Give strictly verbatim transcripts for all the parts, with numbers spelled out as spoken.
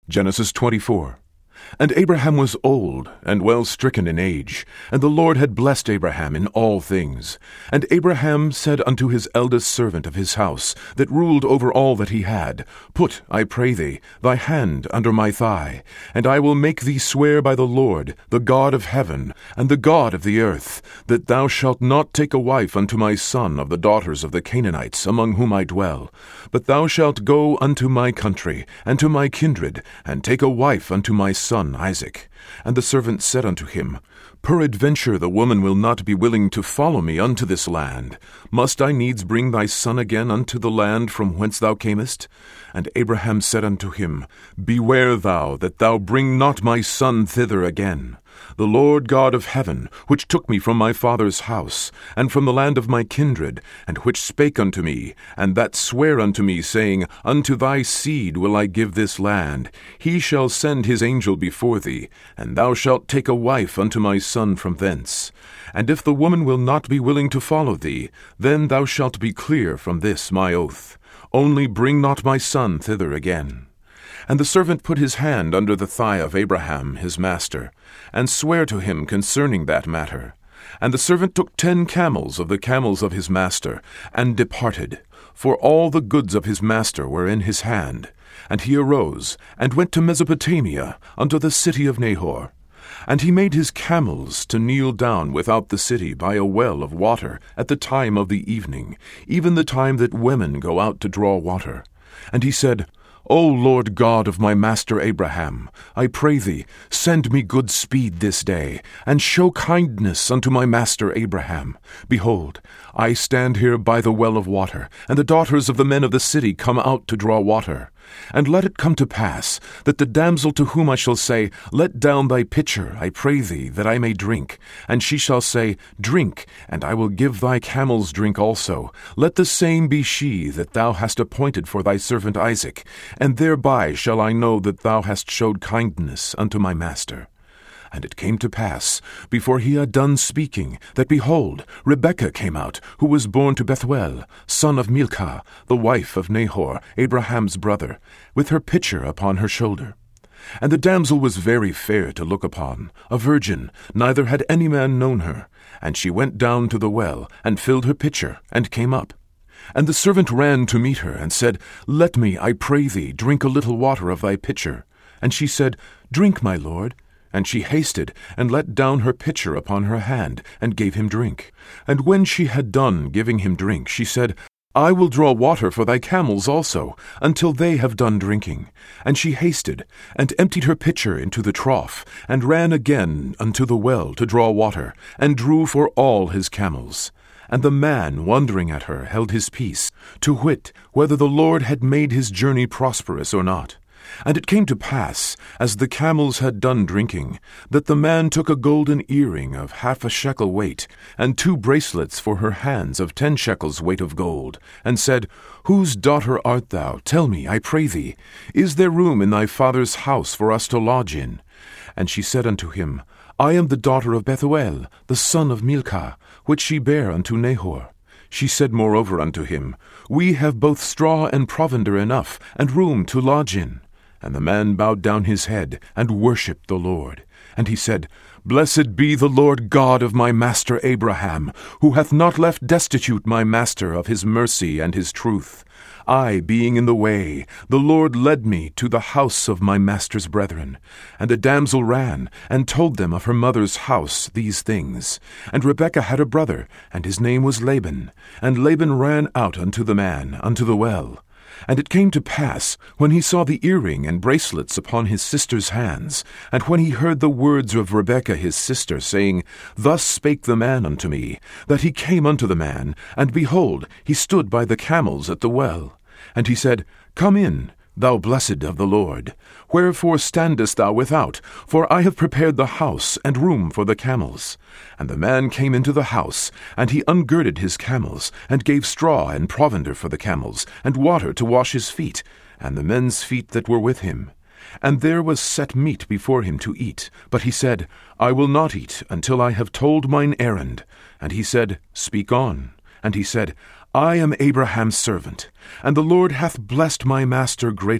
Genesis twenty-four. And Abraham was old, and well stricken in age, and the Lord had blessed Abraham in all things. And Abraham said unto his eldest servant of his house, that ruled over all that he had, Put, I pray thee, thy hand under my thigh, and I will make thee swear by the Lord, the God of heaven, and the God of the earth, that thou shalt not take a wife unto my son of the daughters of the Canaanites, among whom I dwell, but thou shalt go unto my country, and to my kindred, and take a wife unto my son Isaac. And the servant said unto him, Peradventure the woman will not be willing to follow me unto this land. Must I needs bring thy son again unto the land from whence thou camest? And Abraham said unto him, Beware thou that thou bring not my son thither again. The Lord God of heaven, which took me from my father's house, and from the land of my kindred, and which spake unto me, and that sware unto me, saying, Unto thy seed will I give this land, he shall send his angel before thee, and thou shalt take a wife unto my son from thence. And if the woman will not be willing to follow thee, then thou shalt be clear from this my oath. Only bring not my son thither again. And the servant put his hand under the thigh of Abraham his master, and sware to him concerning that matter. And the servant took ten camels of the camels of his master, and departed, for all the goods of his master were in his hand. And he arose, and went to Mesopotamia, unto the city of Nahor. And he made his camels to kneel down without the city by a well of water at the time of the evening, even the time that women go out to draw water. And he said, O Lord God of my master Abraham, I pray thee, send me good speed this day, and show kindness unto my master Abraham. Behold, I stand here by the well of water, and the daughters of the men of the city come out to draw water. And let it come to pass, that the damsel to whom I shall say, Let down thy pitcher, I pray thee, that I may drink, and she shall say, Drink, and I will give thy camels drink also, let the same be she that thou hast appointed for thy servant Isaac, and thereby shall I know that thou hast showed kindness unto my master. And it came to pass, before he had done speaking, that, behold, Rebekah came out, who was born to Bethuel, son of Milcah, the wife of Nahor, Abraham's brother, with her pitcher upon her shoulder. And the damsel was very fair to look upon, a virgin, neither had any man known her. And she went down to the well, and filled her pitcher, and came up. And the servant ran to meet her, and said, Let me, I pray thee, drink a little water of thy pitcher. And she said, Drink, my lord. And she hasted, and let down her pitcher upon her hand, and gave him drink. And when she had done giving him drink, she said, I will draw water for thy camels also, until they have done drinking. And she hasted, and emptied her pitcher into the trough, and ran again unto the well to draw water, and drew for all his camels. And the man, wondering at her, held his peace, to wit, whether the Lord had made his journey prosperous or not. And it came to pass, as the camels had done drinking, that the man took a golden earring of half a shekel weight, and two bracelets for her hands of ten shekels weight of gold, and said, Whose daughter art thou? Tell me, I pray thee. Is there room in thy father's house for us to lodge in? And she said unto him, I am the daughter of Bethuel, the son of Milcah, which she bare unto Nahor. She said moreover unto him, We have both straw and provender enough, and room to lodge in. And the man bowed down his head, and worshipped the Lord. And he said, Blessed be the Lord God of my master Abraham, who hath not left destitute my master of his mercy and his truth. I, being in the way, the Lord led me to the house of my master's brethren. And the damsel ran, and told them of her mother's house these things. And Rebekah had a brother, and his name was Laban. And Laban ran out unto the man, unto the well. And it came to pass, when he saw the earring and bracelets upon his sister's hands, and when he heard the words of Rebekah his sister, saying, Thus spake the man unto me, that he came unto the man, and behold, he stood by the camels at the well. And he said, Come in, thou blessed of the Lord. Wherefore standest thou without? For I have prepared the house and room for the camels. And the man came into the house, and he ungirded his camels, and gave straw and provender for the camels, and water to wash his feet, and the men's feet that were with him. And there was set meat before him to eat. But he said, I will not eat until I have told mine errand. And he said, Speak on. And he said, I am Abraham's servant, and the Lord hath blessed my master greatly.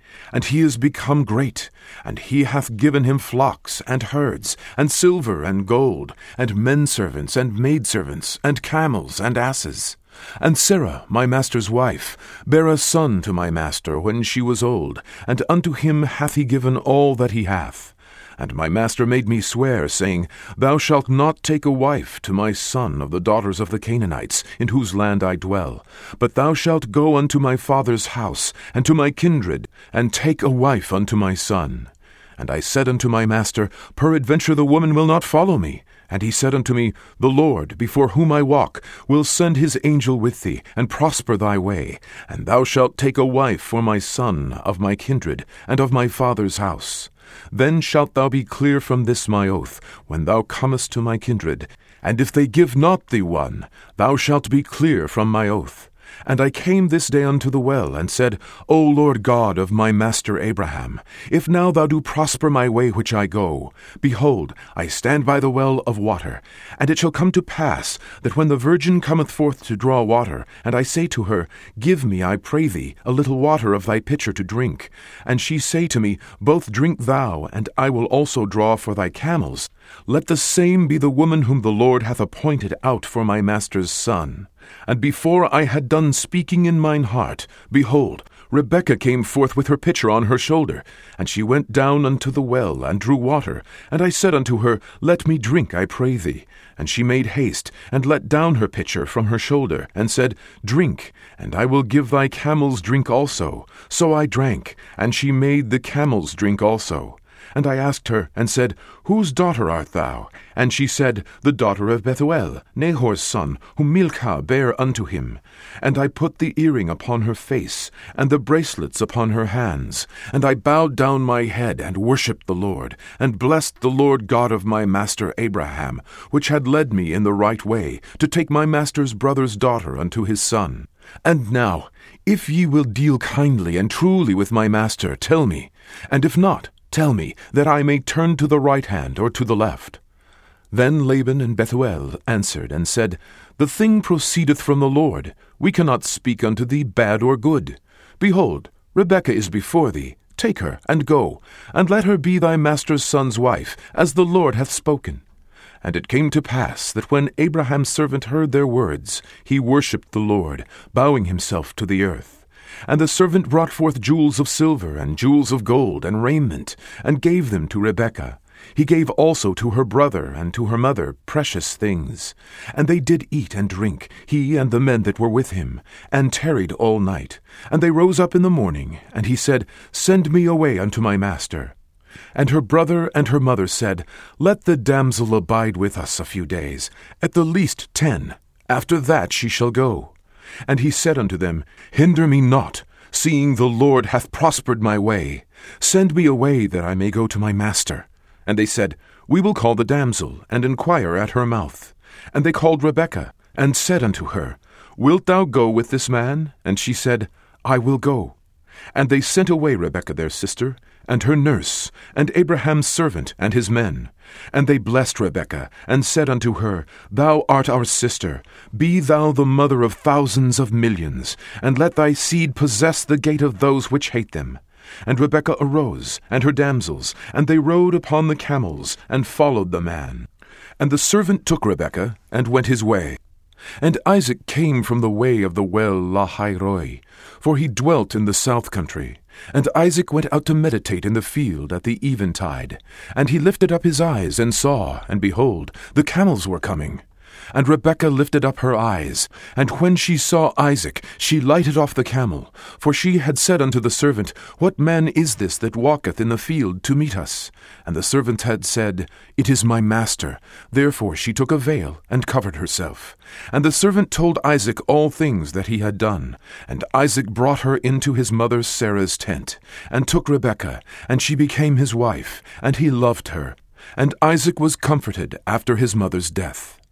And he is become great, and he hath given him flocks and herds, and silver and gold, and menservants and maidservants, and camels and asses. And Sarah, my master's wife, bare a son to my master when she was old, and unto him hath he given all that he hath. And my master made me swear, saying, Thou shalt not take a wife to my son of the daughters of the Canaanites, in whose land I dwell, but thou shalt go unto my father's house, and to my kindred, and take a wife unto my son. And I said unto my master, Peradventure the woman will not follow me. And he said unto me, The Lord, before whom I walk, will send his angel with thee, and prosper thy way, and thou shalt take a wife for my son of my kindred, and of my father's house. Then shalt thou be clear from this my oath, when thou comest to my kindred. And if they give not thee one, thou shalt be clear from my oath. And I came this day unto the well, and said, O Lord God of my master Abraham, if now thou do prosper my way which I go, behold, I stand by the well of water. And it shall come to pass, that when the virgin cometh forth to draw water, and I say to her, Give me, I pray thee, a little water of thy pitcher to drink, and she say to me, Both drink thou, and I will also draw for thy camels, let the same be the woman whom the Lord hath appointed out for my master's son. And before I had done speaking in mine heart, behold, Rebekah came forth with her pitcher on her shoulder, and she went down unto the well, and drew water. And I said unto her, Let me drink, I pray thee. And she made haste, and let down her pitcher from her shoulder, and said, Drink, and I will give thy camels drink also. So I drank, and she made the camels drink also. And I asked her, and said, Whose daughter art thou? And she said, The daughter of Bethuel, Nahor's son, whom Milcah bare unto him. And I put the earring upon her face, and the bracelets upon her hands. And I bowed down my head, and worshipped the Lord, and blessed the Lord God of my master Abraham, which had led me in the right way, to take my master's brother's daughter unto his son. And now, if ye will deal kindly and truly with my master, tell me, and if not, tell me, that I may turn to the right hand or to the left. Then Laban and Bethuel answered and said, The thing proceedeth from the Lord. We cannot speak unto thee bad or good. Behold, Rebekah is before thee. Take her, and go, and let her be thy master's son's wife, as the Lord hath spoken. And it came to pass that when Abraham's servant heard their words, he worshipped the Lord, bowing himself to the earth. And the servant brought forth jewels of silver, and jewels of gold, and raiment, and gave them to Rebekah. He gave also to her brother and to her mother precious things. And they did eat and drink, he and the men that were with him, and tarried all night. And they rose up in the morning, and he said, Send me away unto my master. And her brother and her mother said, Let the damsel abide with us a few days, at the least ten. After that she shall go. And he said unto them, Hinder me not, seeing the Lord hath prospered my way. Send me away, that I may go to my master. And they said, We will call the damsel, and enquire at her mouth. And they called Rebekah, and said unto her, Wilt thou go with this man? And she said, I will go. And they sent away Rebekah their sister, and her nurse, and Abraham's servant, and his men. And they blessed Rebekah, and said unto her, Thou art our sister, be thou the mother of thousands of millions, and let thy seed possess the gate of those which hate them. And Rebekah arose, and her damsels, and they rode upon the camels, and followed the man. And the servant took Rebekah, and went his way. And Isaac came from the way of the well Lahairoi, for he dwelt in the south country. And Isaac went out to meditate in the field at the eventide. And he lifted up his eyes, and saw, and behold, the camels were coming. And Rebekah lifted up her eyes, and when she saw Isaac, she lighted off the camel. For she had said unto the servant, What man is this that walketh in the field to meet us? And the servant had said, It is my master. Therefore she took a veil, and covered herself. And the servant told Isaac all things that he had done. And Isaac brought her into his mother Sarah's tent, and took Rebekah, and she became his wife, and he loved her. And Isaac was comforted after his mother's death.